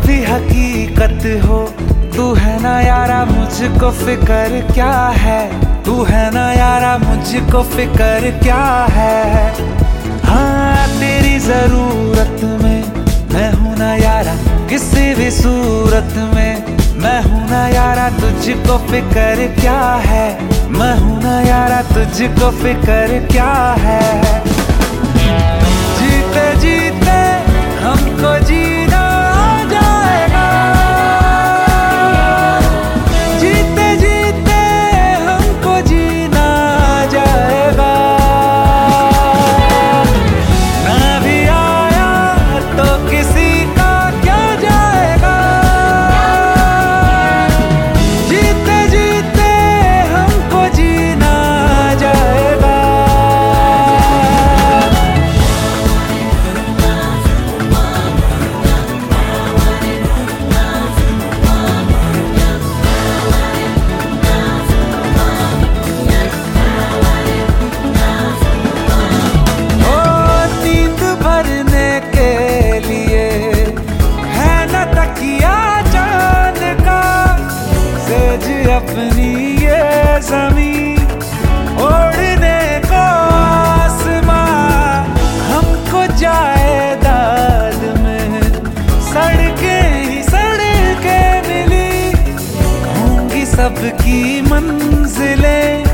भी हकीकत हो। तू है ना यारा मुझको फिक्र क्या है, तू है ना यारा मुझको फिक्र क्या है। हाँ तेरी जरूरत में मैं हूं ना यारा, किसी भी सूरत में मैं हूं ना यारा, तुझको फिक्र क्या है। मैं हूं ना यारा तुझको फिक्र क्या है। जीते जीते हमको जीना आ जाएगा, जीते जीते हमको जीना आ जाएगा। ना भी आया तो किसी का क्या जाएगा, जीते जीते हमको जीना आ जाएगा। अपनी ये ज़मीन ओढ़ने को आसमां, हमको जायदाद में सड़कें ही सड़कें मिली होंगी, सबकी मंजिलें